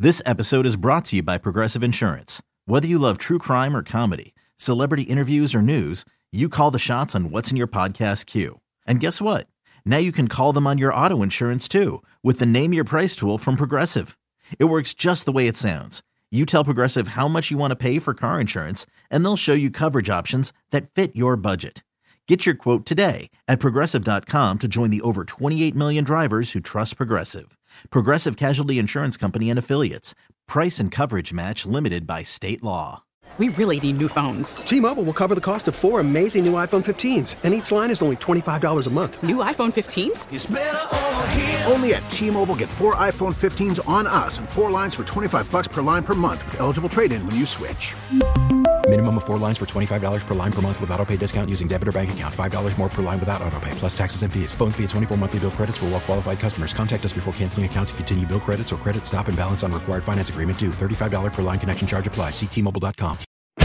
This episode is brought to you by Progressive Insurance. Whether you love true crime or comedy, celebrity interviews or news, you call the shots on what's in your podcast queue. And guess what? Now you can call them on your auto insurance too with the Name Your Price tool from Progressive. It works just the way it sounds. You tell Progressive how much you want to pay for car insurance, and they'll show you coverage options that fit your budget. Get your quote today at Progressive.com to join the over 28 million drivers who trust Progressive. Progressive Casualty Insurance Company and Affiliates. Price and coverage match limited by state law. We really need new phones. T-Mobile will cover the cost of 4 amazing new iPhone 15s, and each line is only $25 a month. New iPhone 15s? It's better over here. Only at T-Mobile, get 4 iPhone 15s on us and 4 lines for $25 per line per month with eligible trade-in when you switch. Minimum of 4 lines for $25 per line per month with autopay discount using debit or bank account. $5 more per line without autopay, plus taxes and fees. Phone fee at 24 monthly bill credits for well-qualified customers. Contact us before canceling account to continue bill credits or credit stop and balance on required finance agreement due. $35 per line connection charge applies. See T-Mobile.com.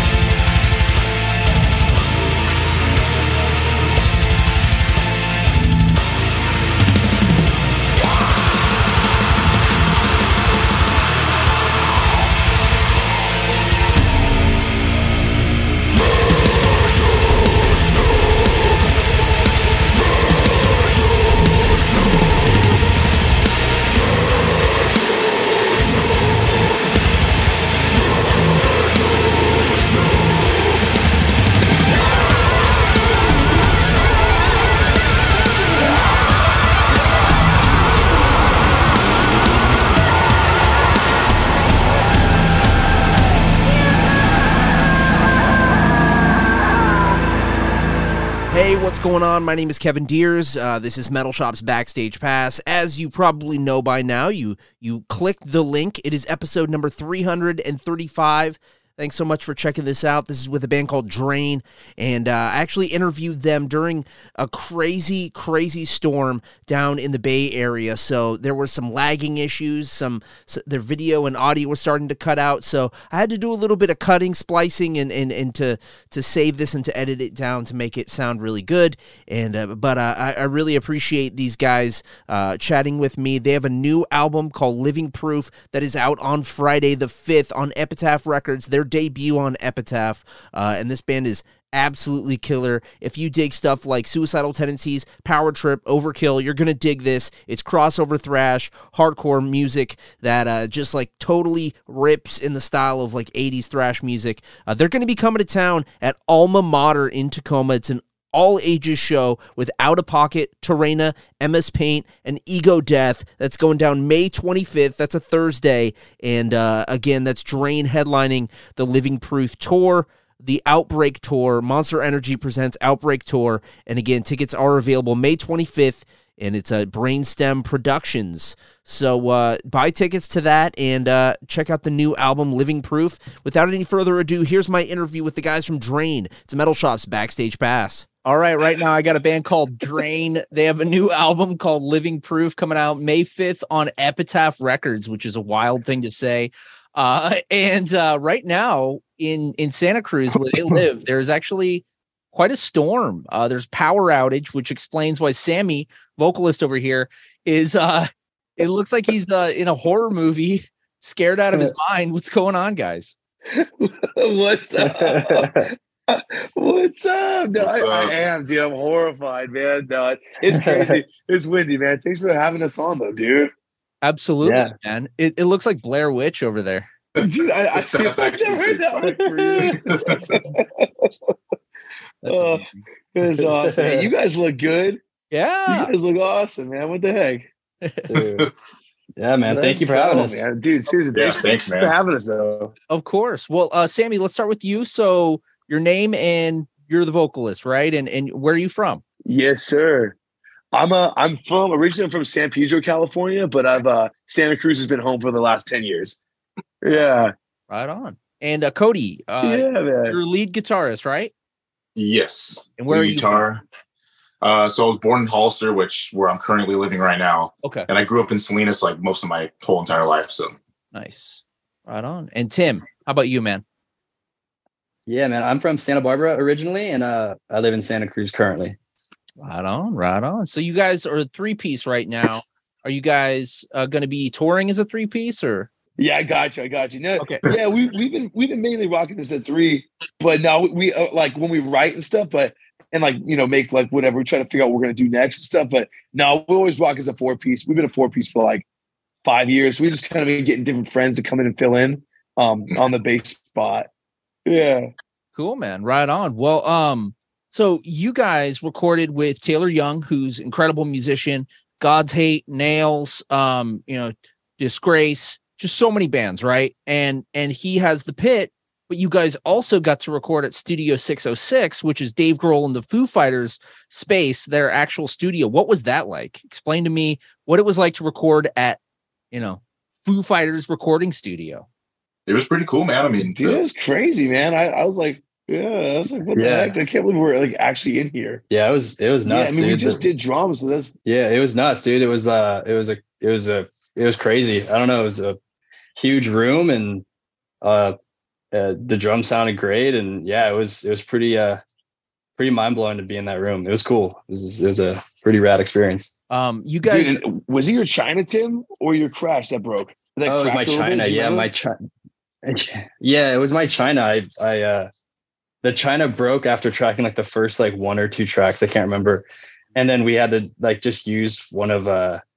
Hey, what's going on? My name is Kevin Deers. This is Metal Shop's Backstage Pass. As you probably know by now, you clicked the link. It is episode number 335. Thanks so much for checking this out. This is with a band called Drain, and I actually interviewed them during a crazy, crazy storm down in the Bay Area. So there were some lagging issues. Their video and audio was starting to cut out. So I had to do a little bit of cutting, splicing, and to save this and to edit it down to make it sound really good. But I really appreciate these guys chatting with me. They have a new album called Living Proof that is out on Friday the 5th on Epitaph Records. Their debut on Epitaph, and this band is absolutely killer. If you dig stuff like Suicidal Tendencies, Power Trip, Overkill, you're gonna dig this. It's crossover thrash, hardcore music that just like totally rips in the style of like 80s thrash music. They're gonna be coming to town at Alma Mater in Tacoma. It's an all-ages show with Out of Pocket, Terena, MS Paint, and Ego Death. That's going down May 25th. That's a Thursday. And again, that's Drain headlining the Living Proof Tour, the Outbreak Tour. Monster Energy presents Outbreak Tour. And again, tickets are available May 25th, and it's Brainstem Productions. So buy tickets to that and check out the new album, Living Proof. Without any further ado, here's my interview with the guys from Drain. It's Metal Shop's Backstage Pass. All right now I got a band called Drain. They have a new album called Living Proof coming out May 5th on Epitaph Records, which is a wild thing to say. And right now in Santa Cruz, where they live, there's actually quite a storm. There's power outage, which explains why Sammy, vocalist over here, is it looks like he's in a horror movie, scared out of his mind. What's going on, guys? What's up? What's up? No, I am, dude. I'm horrified, man. No, it's crazy. It's windy, man. Thanks for having us on, though, dude. Absolutely, man. It looks like Blair Witch over there. Dude, I feel like that. It's awesome. Hey, you guys look good. Yeah. You guys look awesome, man. What the heck? Yeah, man. Thank you for having us. Man. Dude, seriously. Thanks, man. For having us, though. Of course. Well, Sammy, let's start with you. So your name, and you're the vocalist, right? And where are you from? Yes, sir. I'm originally from San Pedro, California, but I've Santa Cruz has been home for the last 10 years. Yeah. Right on. And Cody, you're lead guitarist, right? Yes. And where are you? Guitar. So I was born in Hollister, where I'm currently living right now. Okay. And I grew up in Salinas like most of my whole entire life. So nice. Right on. And Tim, how about you, man? Yeah, man. I'm from Santa Barbara originally, and I live in Santa Cruz currently. Right on, right on. So you guys are a three-piece right now. Are you guys going to be touring as a three-piece or? Yeah, I got you. No, Okay. yeah, we've been mainly rocking this at 3, but now we like when we write and stuff, but and like make like whatever we try to figure out what we're gonna do next and stuff. But no, we always rock as a 4-piece. We've been a 4-piece for like 5 years. So we just kind of been getting different friends to come in and fill in on the bass spot. Yeah. Cool, man. Right on. Well, so you guys recorded with Taylor Young, who's an incredible musician, God's Hate, Nails, Disgrace, just so many bands, right? And he has The Pit, but you guys also got to record at Studio 606, which is Dave Grohl and the Foo Fighters space, their actual studio. What was that like? Explain to me what it was like to record at, Foo Fighters recording studio. It was pretty cool, man. I mean, dude, it was crazy, man. I was like, what the heck? I can't believe we're like actually in here. Yeah, it was nuts. I mean, dude. we just did drums, so that's it was nuts, dude. It was crazy. I don't know. It was a huge room, and the drum sounded great, and yeah, it was pretty mind blowing to be in that room. It was cool. It was a pretty rad experience. You guys, dude, was it your China Tim or your Crash that broke? It was my China. Yeah, my China. Yeah, it was my China. I the China broke after tracking like the first like 1 or 2 tracks. I can't remember, and then we had to like just use one of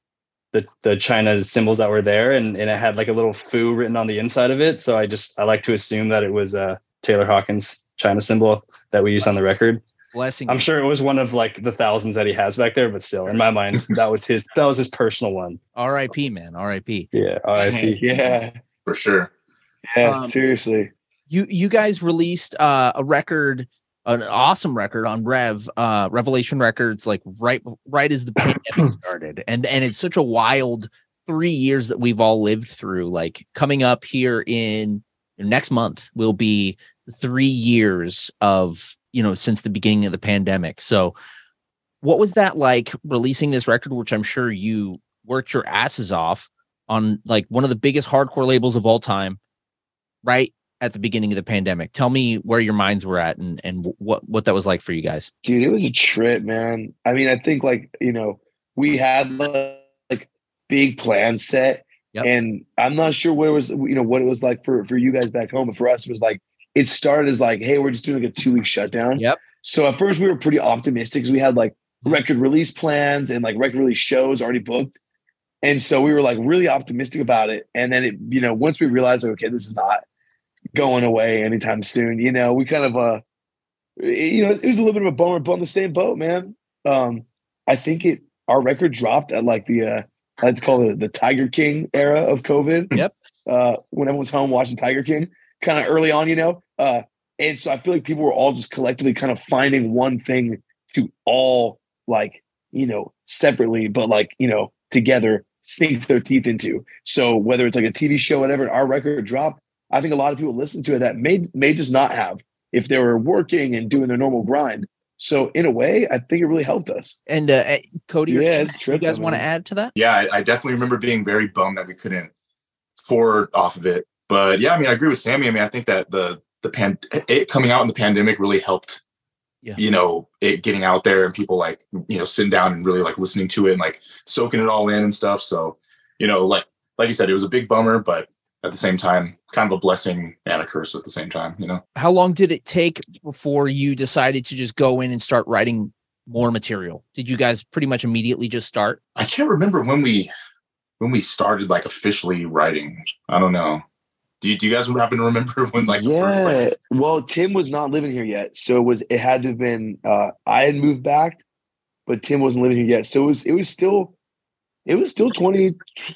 the China symbols that were there, and it had like a little foo written on the inside of it. So I like to assume that it was Taylor Hawkins China symbol that we used on the record. Blessing. I'm sure it was one of like the thousands that he has back there, but still in my mind, that was his personal one. R.I.P. man. R.I.P. Yeah. R.I.P. Yeah, for sure. Yeah, seriously. You guys released a record, an awesome record on Revelation Records, like right as the pandemic started, and it's such a wild 3 years that we've all lived through. Like coming up here in next month will be 3 years of since the beginning of the pandemic. So, what was that like releasing this record, which I'm sure you worked your asses off on, like one of the biggest hardcore labels of all time, right at the beginning of the pandemic? Tell me where your minds were at and what that was like for you guys. Dude, it was a trip, man. I mean, I think like, we had like big plans set, and I'm not sure what it was, what it was like for you guys back home. But for us, it was like, it started as like, hey, we're just doing like a 2-week shutdown. Yep. So at first we were pretty optimistic because we had like record release plans and like record release shows already booked. And so we were like really optimistic about it. And then it, once we realized like, okay, this is not going away anytime soon, we kind of it was a little bit of a bummer, but on the same boat, man. I think our record dropped at like the let's call it the Tiger King era of COVID. Yep. When everyone was home watching Tiger King, kind of early on, and so I feel like people were all just collectively kind of finding one thing to all like, separately, but like, together sink their teeth into. So whether it's like a TV show, whatever, our record dropped, I think a lot of people listened to it that may just not have if they were working and doing their normal grind. So in a way, I think it really helped us. And Cody, it's you guys want to add to that? Yeah, I definitely remember being very bummed that we couldn't forward off of it. But yeah, I mean, I agree with Sammy. I mean, I think that it coming out in the pandemic really helped, it getting out there and people like, sitting down and really like listening to it and like soaking it all in and stuff. So, like you said, it was a big bummer, but at the same time, kind of a blessing and a curse at the same time, How long did it take before you decided to just go in and start writing more material? Did you guys pretty much immediately just start? I can't remember when we started like officially writing. I don't know. Do you guys happen to remember when like the first like... Well, Tim was not living here yet, so it had to have been I had moved back, but Tim wasn't living here yet, so it was still 2020.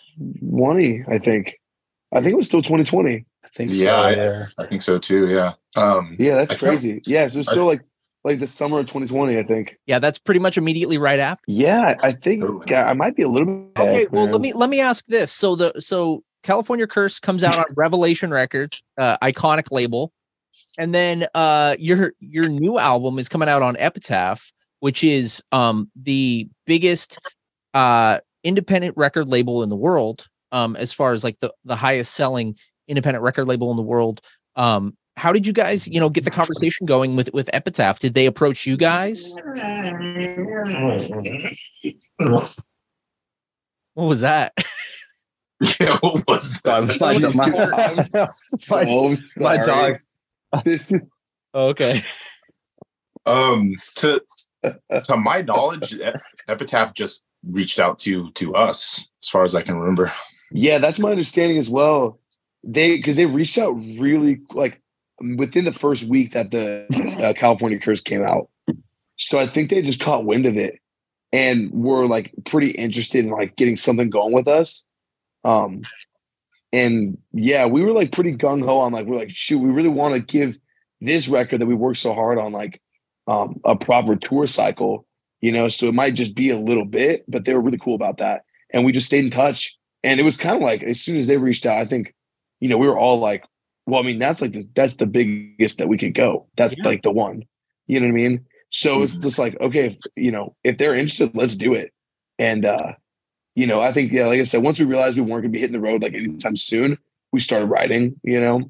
I think it was still 2020. I think so. I think so too. Yeah. Yeah, that's crazy. Yeah, so it's still like the summer of 2020, I think. Yeah, that's pretty much immediately right after. Yeah, I think I might be a little bit. Okay, well, let me ask this. So California Curse comes out on Revelation Records, iconic label, and then your new album is coming out on Epitaph, which is the biggest independent record label in the world, as far as like the highest selling independent record label in the world. How did you guys, get the conversation going with Epitaph? Did they approach you guys? What was that? Yeah, what was that? My dogs. This is Okay. To my knowledge, Epitaph just reached out to us, as far as I can remember. Yeah, that's my understanding as well. Because they reached out really like within the first week that the California Curse came out. So I think they just caught wind of it and were like pretty interested in like getting something going with us. And yeah, we were like pretty gung ho on like, we're like, shoot, we really want to give this record that we worked so hard on like a proper tour cycle, you know, so it might just be a little bit, but they were really cool about that. And we just stayed in touch. And it was kind of like, as soon as they reached out, I think, you know, we were all like, well, I mean, that's the biggest that we could go. That's like the one, you know what I mean? So it's just like, okay, if they're interested, let's do it. And, you know, I think, yeah, like I said, once we realized we weren't gonna be hitting the road like anytime soon, we started writing, you know?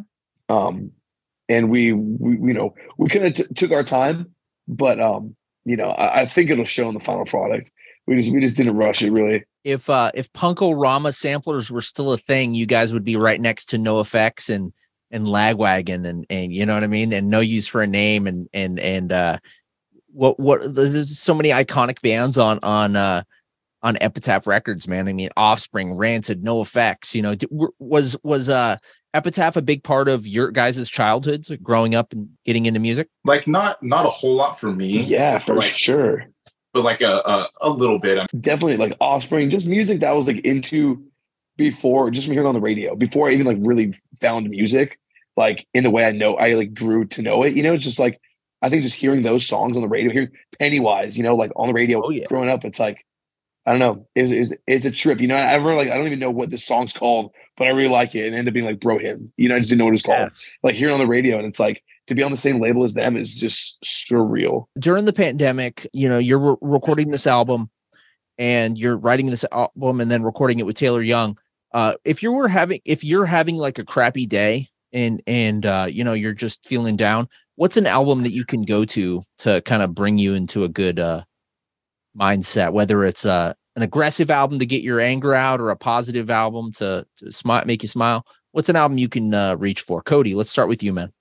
And we you know, we kind of took our time, but, you know, I think it'll show in the final product. We just didn't rush it really. If Punk-O-Rama samplers were still a thing, you guys would be right next to NoFX and Lagwagon and you know what I mean, and No Use for a Name and what there's so many iconic bands on Epitaph Records, man. I mean, Offspring, Rancid, NoFX. You know, was Epitaph a big part of your guys' childhoods, like growing up and getting into music? Like not a whole lot for me. Yeah, for like, sure. But like a little bit. Definitely like Offspring, just music that I was like into before, just from hearing on the radio, before I even like really found music, like in the way I like grew to know it. You know, it's just like, I think just hearing those songs on the radio, hearing Pennywise, you know, like on the radio growing up, it's like, I don't know, it's a trip. You know, I remember like, I don't even know what this song's called, but I really like it. And it ended up being like Bro Hymn. You know, I just didn't know what it was called. Yes. Like hearing on the radio, and it's like, to be on the same label as them is just surreal. During the pandemic, you know, you're recording this album and you're writing this album and then recording it with Taylor Young. If you're having like a crappy day and you know, you're just feeling down, what's an album that you can go to kind of bring you into a good mindset, whether it's an aggressive album to get your anger out or a positive album to smile, make you smile? What's an album you can reach for? Cody, let's start with you, man.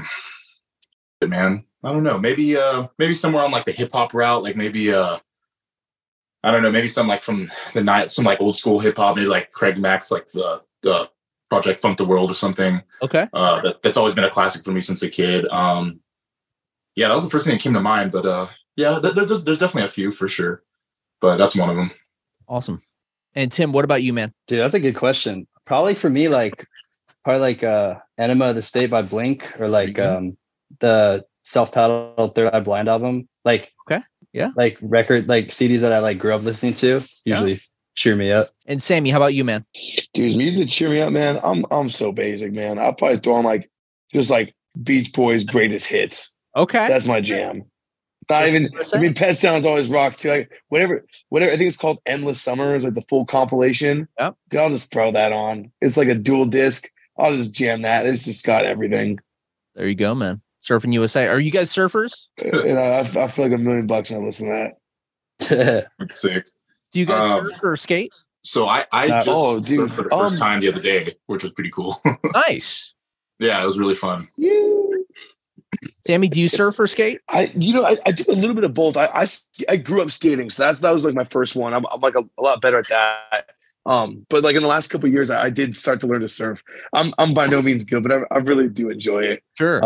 Man, I don't know. Maybe somewhere on like the hip hop route, like maybe I don't know, maybe some like from the night, some like old school hip hop, maybe like Craig Mack's like the Project Funk the World or something. Okay. That's always been a classic for me since a kid. Yeah, that was the first thing that came to mind. But yeah, there's definitely a few for sure, but that's one of them. Awesome. And Tim, what about you, man? Dude, that's a good question. Probably for me, Enema of the State by Blink, or like the self-titled Third Eye Blind album. Like, okay, yeah, like record, like CDs that I like grew up listening to usually cheer me up. And Sammy, how about you, man? Dude, music cheer me up, man. I'm so basic, man. I'll probably throw on like just like Beach Boys' greatest hits. Okay, that's my jam. Not even. I mean, Pet Sounds always rocks too. Like whatever. I think it's called Endless Summer. Is like the full compilation. Yep. Dude, I'll just throw that on. It's like a dual disc. I'll just jam that. It's just got everything. There you go, man. Surfing USA. Are you guys surfers? You know, I feel like $1 million when I listen to that. That's sick. Do you guys surf or skate? So I just surfed for the first time the other day, which was pretty cool. Nice. Yeah, it was really fun. Sammy, do you surf or skate? I do a little bit of both. I grew up skating, so that was like my first one. I'm like a lot better at that. But like in the last couple of years, I did start to learn to surf. I'm by no means good, but I really do enjoy it. Sure.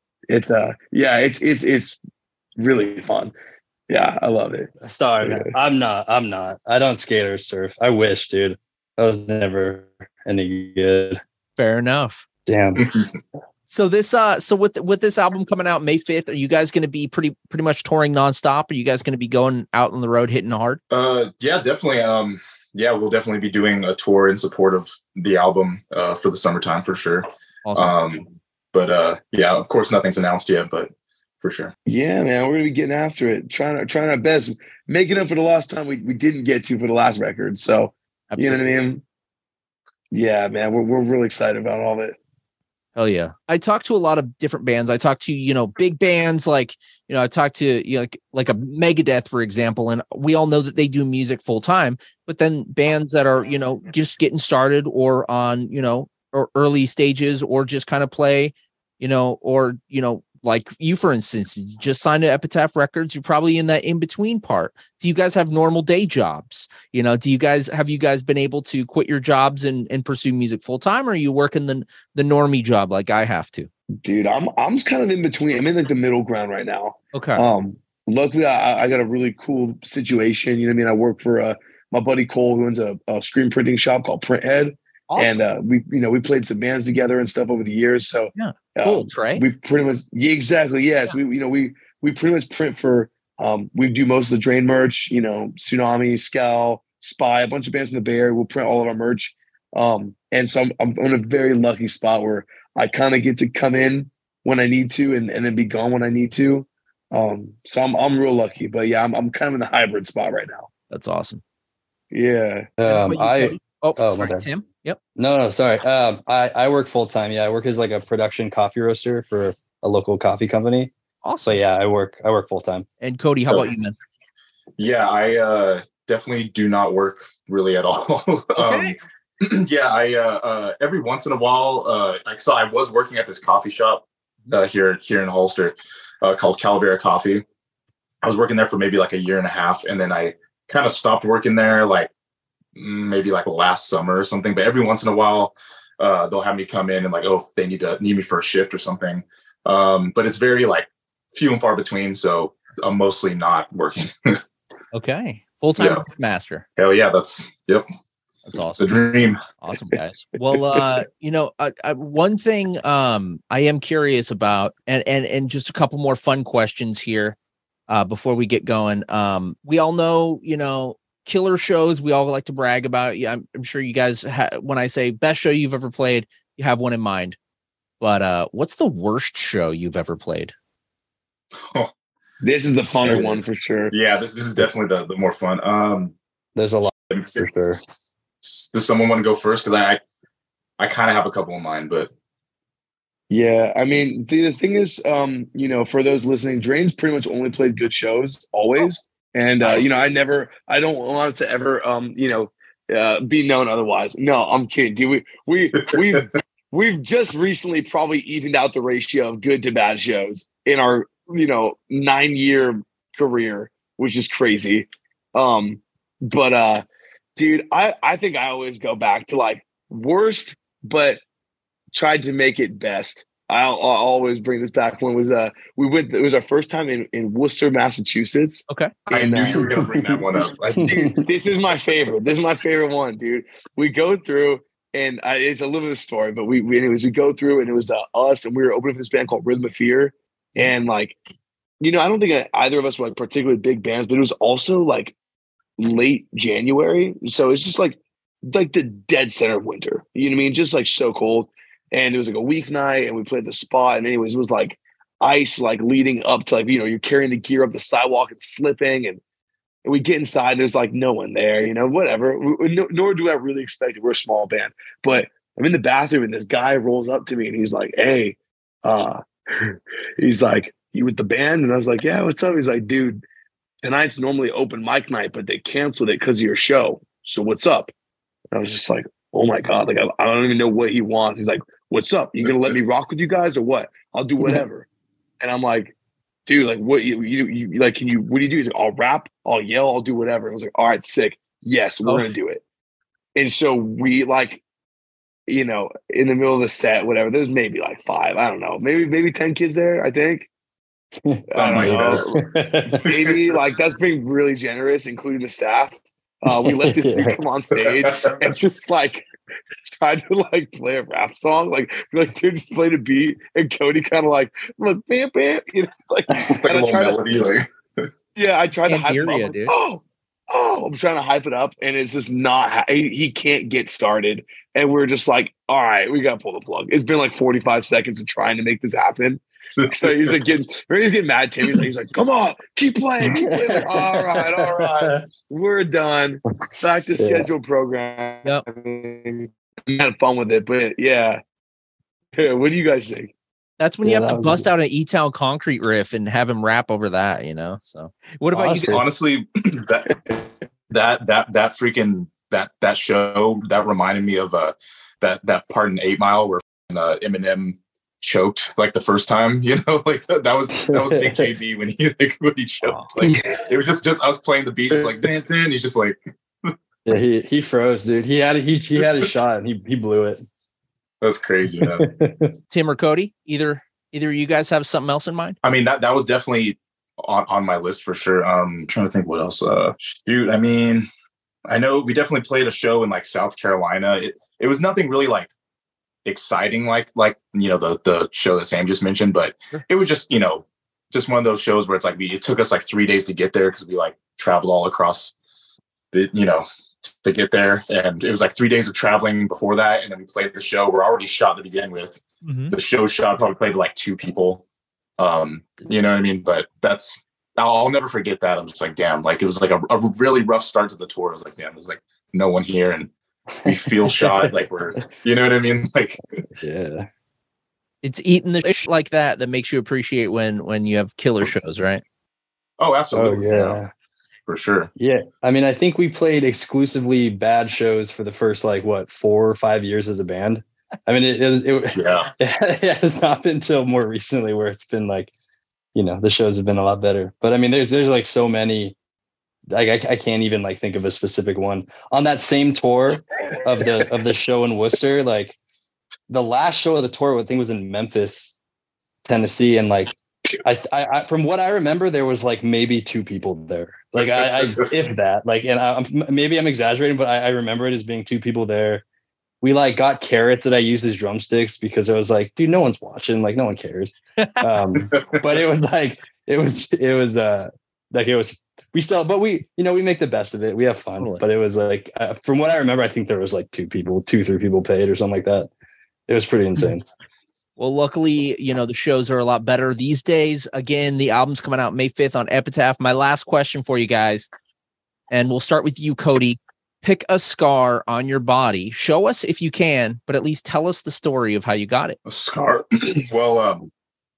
It's really fun. Yeah, I love it. Sorry, man. I'm not. I don't skate or surf. I wish, dude. I was never any good. Fair enough. Damn. So this with this album coming out May 5th, are you guys going to be pretty much touring nonstop? Are you guys going to be going out on the road hitting hard? Yeah, definitely. Yeah, we'll definitely be doing a tour in support of the album for the summertime for sure. Awesome. But yeah, of course nothing's announced yet, but for sure. Yeah, man, we're gonna be getting after it, trying our best, making up for the last time we didn't get to for the last record. So absolutely. You know what I mean? Yeah, man, we're really excited about all of it. Hell yeah. I talked to a lot of different bands. I talked to, big bands like, I talked to like a Megadeth, for example, and we all know that they do music full time, but then bands that are, just getting started or on, or early stages or just kind of play, like you, for instance, you just signed to Epitaph Records. You're probably in that in between part. Do you guys have normal day jobs? Have you guys been able to quit your jobs and pursue music full time, or are you working the normie job like I have to? Dude, I'm just kind of in between. I'm in like the middle ground right now. Okay. Luckily I got a really cool situation. You know what I mean? I work for my buddy Cole, who owns a screen printing shop called Printhead. Awesome. And we played some bands together and stuff over the years. So yeah, cool, Trey. We pretty much exactly. Yes. Yeah. We pretty much print for we do most of the Drain merch, Tsunami, Scowl, Spy, a bunch of bands in the Bay Area. We'll print all of our merch. And so I'm in a very lucky spot where I kind of get to come in when I need to and then be gone when I need to. So I'm real lucky. But yeah, I'm kind of in the hybrid spot right now. That's awesome. Yeah. Sorry, my bad. Tim. Yep. No, sorry. I work full time. Yeah, I work as like a production coffee roaster for a local coffee company. Awesome. But yeah, I work full time. And Cody, how about you, man? Yeah, I definitely do not work really at all. Okay. Yeah, I every once in a while, I was working at this coffee shop here in Holster called Calavera Coffee. I was working there for maybe like a year and a half, and then I kind of stopped working there like maybe like last summer or something. But every once in a while, they'll have me come in and like, oh, they need me for a shift or something. But it's very like few and far between, so I'm mostly not working. Okay, full-time master. Hell yeah, that's awesome. The dream. Awesome, guys. Well, one thing I am curious about, and just a couple more fun questions here before we get going. We all know, killer shows we all like to brag about. Yeah, I'm sure you guys when I say best show you've ever played, you have one in mind. But what's the worst show you've ever played? Oh, this is the funner one for sure. Yeah, this is definitely the more fun. There's a lot for sure. Does someone want to go first? Because I kind of have a couple in mind, but yeah, I mean the thing is, for those listening, Drain's pretty much only played good shows always. And I don't want it to ever be known otherwise. No, I'm kidding, dude. We've just recently probably evened out the ratio of good to bad shows in our 9-year career, which is crazy. But dude, I think I always go back to like worst, but tried to make it best. I'll always bring this back. When it was our first time in Worcester, Massachusetts. Okay. I knew you were going to bring that one up. Dude, this is my favorite. This is my favorite one, dude. We go through, and it's a little bit of a story, but we go through, and it was us, and we were opening for this band called Rhythm of Fear. And like, I don't think either of us were like particularly big bands, but it was also like late January. So it's just like the dead center of winter. You know what I mean? Just like so cold. And it was like a weeknight, and we played the spot. And anyways, it was like ice, like leading up to like, you're carrying the gear up the sidewalk and slipping. And we get inside, there's like no one there, whatever. Nor do I really expect it. We're a small band. But I'm in the bathroom, and this guy rolls up to me, and he's like, hey, he's like, you with the band? And I was like, yeah, what's up? He's like, dude, tonight's normally open mic night, but they canceled it because of your show. So what's up? And I was just like, oh my God, like I don't even know what he wants. He's like, what's up? You gonna let me rock with you guys or what? I'll do whatever. And I'm like, dude, like what you like, what do you do? He's like, I'll rap, I'll yell, I'll do whatever. And I was like, all right, sick. Yes, we're gonna do it. And so we like, in the middle of the set, whatever, there's maybe like 5, I don't know, maybe 10 kids there, I think. I don't know. Maybe like that's being really generous, including the staff. We let this dude come on stage and just like try to like play a rap song, like dude, just played a beat, and Cody kind of like bam bam, like it's like a little melody. I tried to hype it up. Dude. Oh, I'm trying to hype it up, and it's just not. He can't get started, and we're just like, all right, we gotta pull the plug. It's been like 45 seconds of trying to make this happen. So he's like getting mad. Tim, he's like, come on, keep playing. Like, all right, we're done. Back to scheduled program. Yep. I had fun with it, but yeah, Yeah, what do you guys think? That's when you have to bust out an E-Town Concrete riff and have him rap over that, you know? So what about you guys? Honestly, that freaking that show that reminded me of that part in 8 Mile where Eminem choked like the first time, you know, like that was Big KB when he choked. Like it was just I was playing the beat just like dan, he's just like yeah, he froze, dude. He had a shot and he blew it. That's crazy, man. Tim or Cody, either of you guys have something else in mind? I mean, that was definitely on my list for sure. Trying to think what else. Shoot, I mean, I know we definitely played a show in like South Carolina. It was nothing really like exciting like you know the show that Sam just mentioned, but it was just, you know, just one of those shows where it's like it took us like 3 days to get there because we like traveled all across the, you know, to get there, and it was like 3 days of traveling before that, and then we played the show. We're already shot to begin with. The show shot probably played like 2 people. You know what I mean? But I'll never forget that. I'm just like, damn, like it was like a really rough start to the tour. I was like, damn, there's like no one here, and we feel shot, like we're, you know what I mean? Like, yeah, it's eating the shit like that makes you appreciate when you have killer shows, right? Oh, absolutely. Oh, yeah. For sure. Yeah. I mean, I think we played exclusively bad shows for the first, like, 4 or 5 years as a band. I mean, it has not been until more recently where it's been like, you know, the shows have been a lot better. But I mean, there's like so many, like I can't even like think of a specific one. On that same tour of the show in Worcester, like the last show of the tour, I think was in Memphis, Tennessee, and like I from what I remember, there was like maybe 2 people there. Like I if that, like, and maybe I'm exaggerating, but I remember it as being 2 people there. We like got carrots that I used as drumsticks because I was like, dude, no one's watching, like no one cares. But it was like we still, but we, you know, we make the best of it. We have fun, totally. But it was like, from what I remember, I think there was like 2, 3 people paid or something like that. It was pretty insane. Well, luckily, you know, the shows are a lot better these days. Again, the album's coming out May 5th on Epitaph. My last question for you guys, and we'll start with you, Cody. Pick a scar on your body. Show us if you can, but at least tell us the story of how you got it. A scar. Well,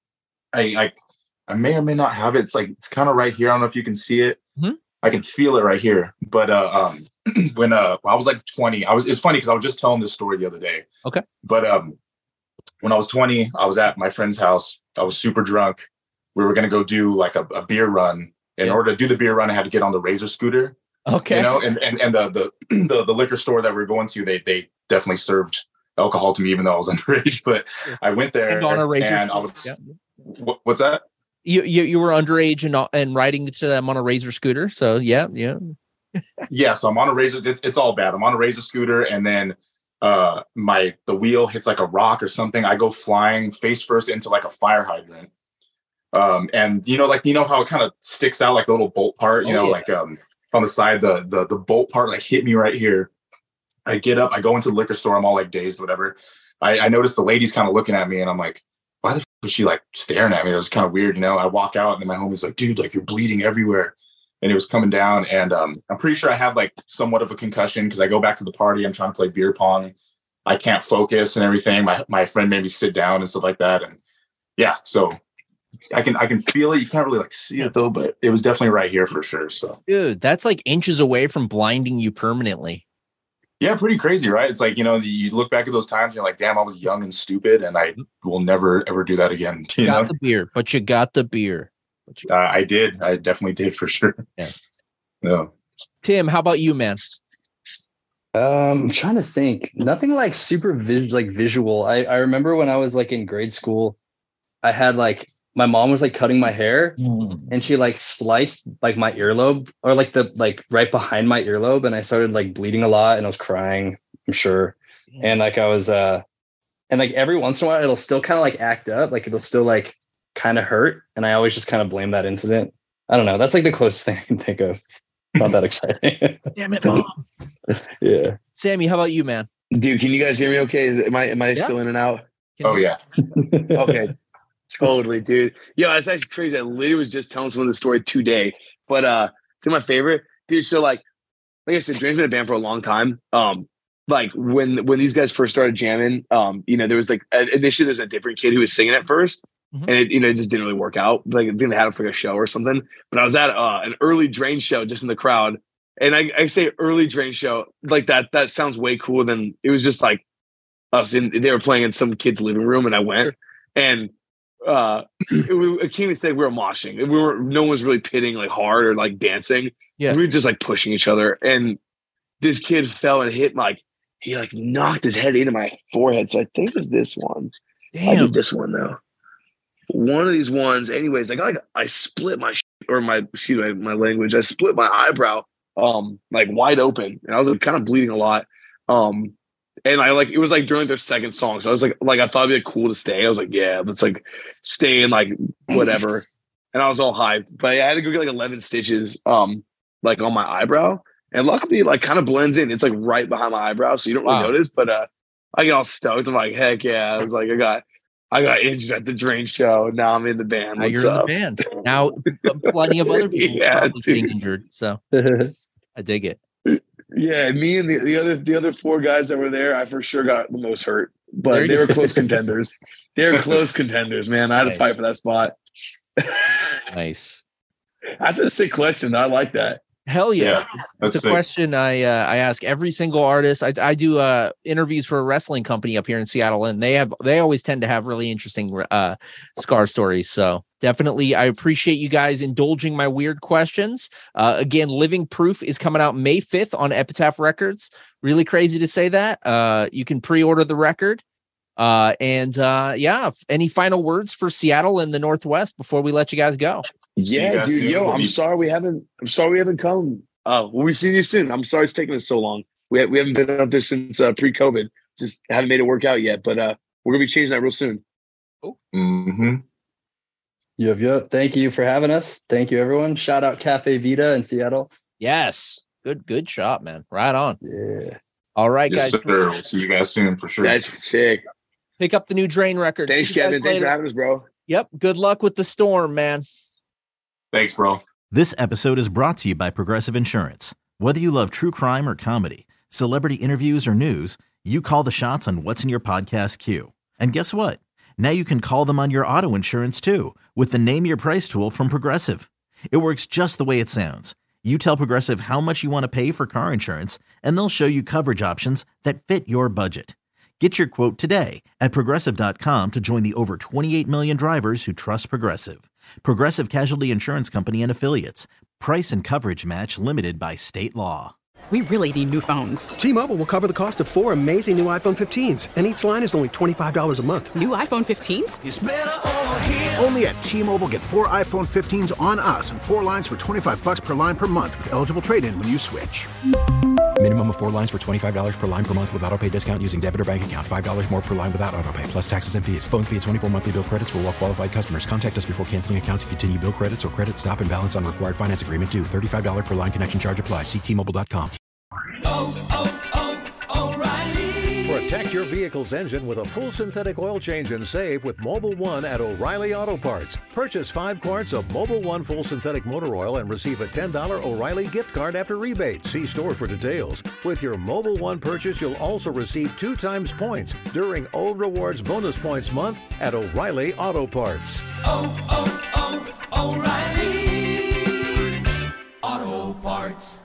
I may or may not have it. It's kind of right here. I don't know if you can see it. Mm-hmm. I can feel it right here. But when I was like 20, it's funny because I was just telling this story the other day. Okay. But when I was 20, I was at my friend's house. I was super drunk. We were gonna go do like a beer run. In order to do the beer run, I had to get on the Razor scooter. Okay. You know, and the liquor store that we're going to, they definitely served alcohol to me, even though I was underage. But I went there and I was. Yeah. What's that? You were underage and riding to them on a Razor scooter. So yeah. Yeah. So I'm on a Razor. It's all bad. I'm on a Razor scooter, and then the wheel hits like a rock or something. I go flying face first into like a fire hydrant. And you know how it kind of sticks out like the little bolt part. Like on the side, the bolt part like hit me right here. I get up. I go into the liquor store. I'm all like dazed, whatever. I noticed the lady's kind of looking at me, and I'm like, why the f was she like staring at me? That was kind of weird, you know. I walk out, and then my homie's like, dude, like you're bleeding everywhere. And it was coming down, and I'm pretty sure I have like somewhat of a concussion because I go back to the party. I'm trying to play beer pong. I can't focus and everything. My friend made me sit down and stuff like that. And yeah, so I can feel it. You can't really like see it though, but it was definitely right here for sure. So dude, that's like inches away from blinding you permanently. Yeah, pretty crazy, right? It's like, you know, you look back at those times, you're like, damn, I was young and stupid, and I will never ever do that again. You got the beer, but you got the beer. I did. I definitely did for sure. Yeah. No. Tim, how about you, man? I'm trying to think. Nothing like super visual. I remember when I was like in grade school, I had like my mom was like cutting my hair and she like sliced like my earlobe or like the like right behind my earlobe, and I started like bleeding a lot and I was crying, I'm sure. Yeah. And like I was and like every once in a while it'll still kind of like act up, like it'll still like kind of hurt, and I always just kind of blame that incident. I don't know. That's like the closest thing I can think of. Not that exciting. Damn it, Mom. Yeah. Sammy, how about you, man? Dude, can you guys hear me okay? Am I still in and out? Oh yeah. Okay. Totally, dude. Yo, that's actually crazy. I literally was just telling someone the story today. But my favorite, dude, so like I said, Drake's been a band for a long time. like when these guys first started jamming, there was like initially there's a different kid who was singing at first, and it just didn't really work out. Like I think they had him for a show or something. But I was at an early Drain show just in the crowd, and I say early Drain show like that. That sounds way cooler than it was. Just like us, they were playing in some kid's living room, and I went and. I can't even say we were moshing. No one was really pitting like hard or like dancing. Yeah, we were just like pushing each other. And this kid fell and hit he like knocked his head into my forehead. So I think it was this one. Damn. I did this one though. One of these ones, anyways. Like I split my language. I split my eyebrow, like wide open, and I was like, kind of bleeding a lot. And it was like during their second song. So I was like I thought it'd be like, cool to stay. I was like, yeah, let's like stay and like whatever. And I was all hyped, but I had to go get like 11 stitches, like on my eyebrow. And luckily it like kind of blends in. It's like right behind my eyebrow. So you don't really notice, but I get all stoked. I'm like, heck yeah. I was like, I got injured at the Drain show. Now I'm in the band. Now you're in the band. Now plenty of other people are getting injured. So I dig it. Yeah, me and the other 4 guys that were there, I for sure got the most hurt, but they were close contenders. They were close contenders, man. I had to fight for that spot. Nice. That's a sick question. I like that. Hell yeah. It's a question I ask every single artist. I do interviews for a wrestling company up here in Seattle, and they always tend to have really interesting scar stories. So definitely I appreciate you guys indulging my weird questions. Again, Living Proof is coming out May 5th on Epitaph Records. Really crazy to say that. You can pre-order the record. Any final words for Seattle and the Northwest before we let you guys go? Yeah, dude. I'm sorry we haven't come. We'll see you soon. I'm sorry it's taking us so long. We haven't been up there since pre-COVID. Just haven't made it work out yet. But we're gonna be changing that real soon. Oh. Mm-hmm. Yep. Thank you for having us. Thank you, everyone. Shout out Cafe Vita in Seattle. Yes. Good shot, man. Right on. Yeah. All right, yes, guys. Sir. We'll see you guys soon for sure. That's sick. Pick up the new Drain record. Thanks, Kevin. Thanks for having us, bro. Yep. Good luck with the storm, man. Thanks, bro. This episode is brought to you by Progressive Insurance. Whether you love true crime or comedy, celebrity interviews or news, you call the shots on what's in your podcast queue. And guess what? Now you can call them on your auto insurance too with the Name Your Price tool from Progressive. It works just the way it sounds. You tell Progressive how much you want to pay for car insurance, and they'll show you coverage options that fit your budget. Get your quote today at Progressive.com to join the over 28 million drivers who trust Progressive. Progressive Casualty Insurance Company and Affiliates. Price and coverage match limited by state law. We really need new phones. T-Mobile will cover the cost of 4 amazing new iPhone 15s, and each line is only $25 a month. New iPhone 15s? It's better over here. Only at T-Mobile, get 4 iPhone 15s on us and 4 lines for $25 per line per month with eligible trade-in when you switch. Minimum of 4 lines for $25 per line per month with autopay discount using debit or bank account. $5 more per line without autopay, plus taxes and fees. Phone fee at 24 monthly bill credits for well-qualified customers. Contact us before canceling account to continue bill credits or credit stop and balance on required finance agreement due. $35 per line connection charge applies. See T-Mobile.com. O'Reilly. Protect your vehicle's engine with a full synthetic oil change and save with Mobil 1 at O'Reilly Auto Parts. Purchase 5 quarts of Mobil 1 full synthetic motor oil and receive a $10 O'Reilly gift card after rebate. See store for details. With your Mobil 1 purchase, you'll also receive 2 times points during O Rewards Bonus Points Month at O'Reilly Auto Parts. O'Reilly Auto Parts.